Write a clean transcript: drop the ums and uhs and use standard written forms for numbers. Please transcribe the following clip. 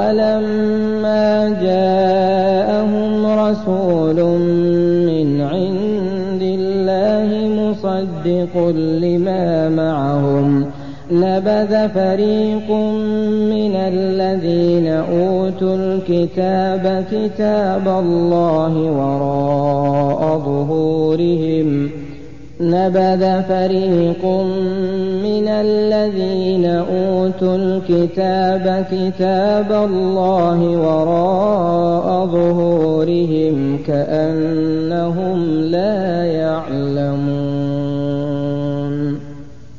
أَوَلَمَّا جَاءَهُمْ رَسُولٌ مِّنْ عِندِ اللَّهِ مُصَدِّقٌ لِّمَا مَعَهُمْ نَبَذَ فَرِيقٌ مِّنَ الَّذِينَ أُوتُوا الْكِتَابَ كِتَابَ اللَّهِ وَرَاءَ ظُهُورِهِمْ نَبَذَ فَرِيقٌ مِّنَ الَّذِينَ أُوتُوا الْكِتَابَ كِتَابَ اللَّهِ وَرَاءَ ظُهُورِهِمْ كَأَنَّهُمْ لَا يَعْلَمُونَ